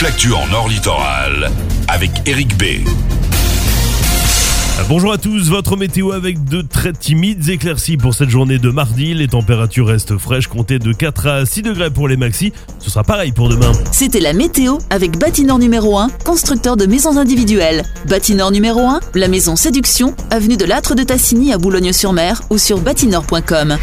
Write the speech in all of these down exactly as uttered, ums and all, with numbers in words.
toute l'actu en Nord Littoral avec Eric B. Bonjour à tous, votre météo avec de très timides éclaircies pour cette journée de mardi. Les températures restent fraîches, comptez de quatre à six degrés pour les maxis. Ce sera pareil pour demain. C'était la météo avec Bâtinor numéro un, constructeur de maisons individuelles. Bâtinor numéro un, la maison Séduction, avenue de l'Âtre de Tassigny à Boulogne-sur-Mer ou sur bâtinor point com.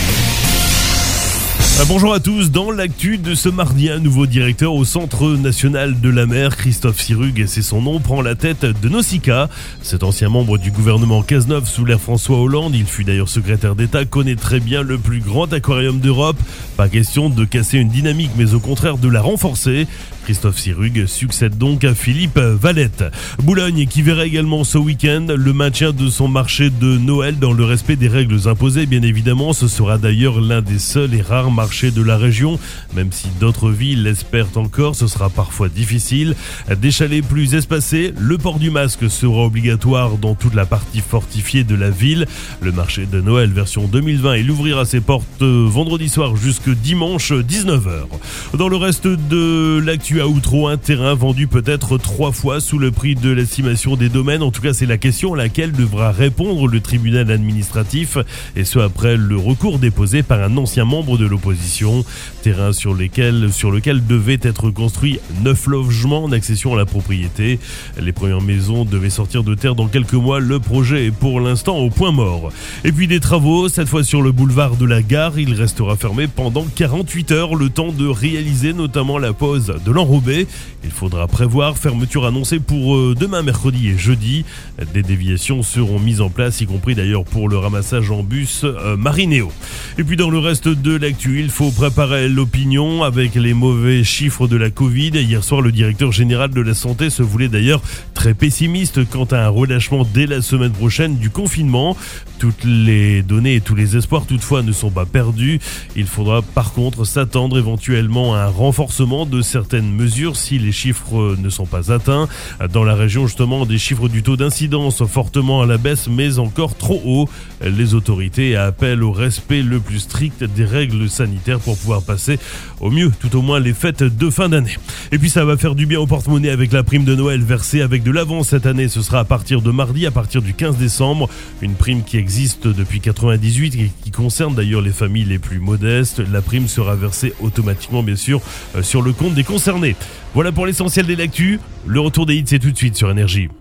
Bonjour à tous, dans l'actu de ce mardi, un nouveau directeur au Centre national de la mer, Christophe Sirugue, c'est son nom, prend la tête de Nausicaa. Cet ancien membre du gouvernement Cazeneuve sous l'ère François Hollande, il fut d'ailleurs secrétaire d'État, connaît très bien le plus grand aquarium d'Europe. Pas question de casser une dynamique, mais au contraire de la renforcer. Christophe Sirugue succède donc à Philippe Valette. Boulogne qui verra également ce week-end le maintien de son marché de Noël dans le respect des règles imposées. Bien évidemment, ce sera d'ailleurs l'un des seuls et rares marchés de la région. Même si d'autres villes l'espèrent encore, ce sera parfois difficile. Des chalets plus espacés, le port du masque sera obligatoire dans toute la partie fortifiée de la ville. Le marché de Noël version deux mille vingt, il ouvrira ses portes vendredi soir jusque dimanche dix-neuf heures. Dans le reste de l'actu, à Outreau, un terrain vendu peut-être trois fois sous le prix de l'estimation des domaines. En tout cas, c'est la question à laquelle devra répondre le tribunal administratif, et ce après le recours déposé par un ancien membre de l'opposition. Terrain sur, lesquels, sur lequel devaient être construits neuf logements en accession à la propriété. Les premières maisons devaient sortir de terre dans quelques mois. Le projet est pour l'instant au point mort. Et puis des travaux, cette fois sur le boulevard de la Gare. Il restera fermé pendant quarante-huit heures, le temps de réaliser notamment la pose de l'enrobé. Il faudra prévoir fermeture annoncée pour demain, mercredi et jeudi. Des déviations seront mises en place, y compris d'ailleurs pour le ramassage en bus euh, Marinéo. Et puis dans le reste de l'actu, il faut préparer l'opinion avec les mauvais chiffres de la Covid. Hier soir, le directeur général de la santé se voulait d'ailleurs très pessimiste quant à un relâchement dès la semaine prochaine du confinement. Toutes les données et tous les espoirs toutefois ne sont pas perdus. Il faudra par contre s'attendre éventuellement à un renforcement de certaines mesures si les chiffres ne sont pas atteints. Dans la région justement, des chiffres du taux d'incidence fortement à la baisse mais encore trop haut. Les autorités appellent au respect le plus strict des règles sanitaires pour pouvoir passer au mieux tout au moins les fêtes de fin d'année. Et puis ça va faire du bien au porte-monnaie avec la prime de Noël versée avec de l'avance cette année. Ce sera à partir de mardi, à partir du quinze décembre. Une prime qui existe depuis quatre-vingt-dix-huit et qui concerne d'ailleurs les familles les plus modestes. La prime sera versée automatiquement bien sûr sur le compte des concernés. Voilà pour l'essentiel de l'actu. Le retour des hits, c'est tout de suite sur Énergie.